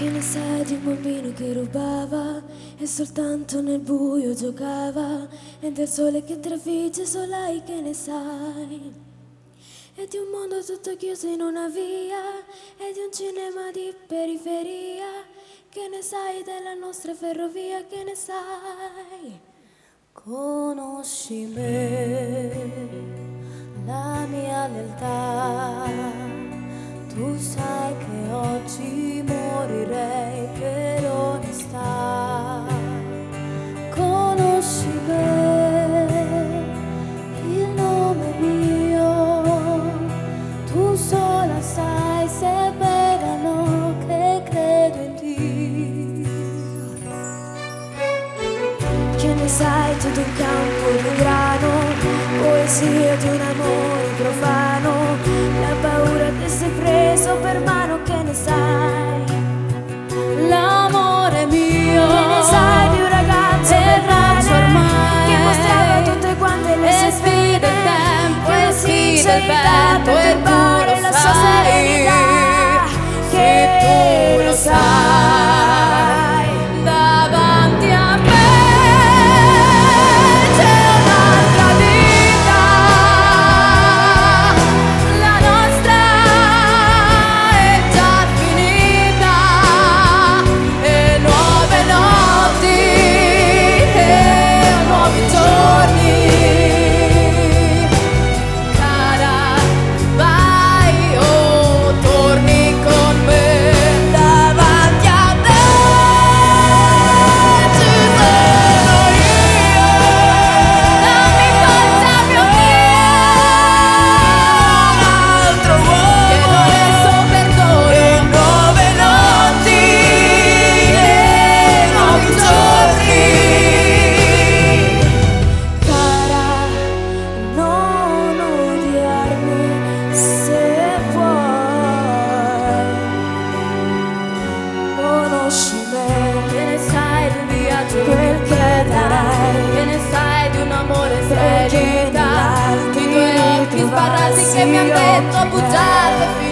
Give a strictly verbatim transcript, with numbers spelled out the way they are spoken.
Che ne sai di un bambino che rubava e soltanto nel buio giocava, e del sole che trafigge solai, che ne sai? E di un mondo tutto chiuso in una via, e di un cinema di periferia. Che ne sai della nostra ferrovia, che ne sai? Conosci me, la mia lealtà, tu sai che oggi morirei per onestà. Conosci me, il nome mio, tu sola sai se è vera o no che credo in Dio. Che ne sai tu d'un campo di grano, poesia di un amore profano, la paura che sei preso per mano, che ne sai? L'amore mio, che ne sai di un ragazzo per ormai che mostrava tutte quante le sue sfide, del tempo che e la sfide sincerità il vento, per e turbare tu lo la sua sai, serenità, che che tu lo sai. Davanti a me c'è un'altra vita, la nostra è già finita, e nuove notti e nuovi giorni. Cara, vai o torni con me. Davanti a te ci sono io, dammi forza più un altro uomo, chiedo adesso perdono, e nuove notti e nuovi giorni. cara, non odiarmi se puoi. Conosci me, Che ne sai di un viaggio perché darai, che ne sai di un amore perché serenità, nell'altri di due occhi sbarrati che mi hanno detto bugiardo e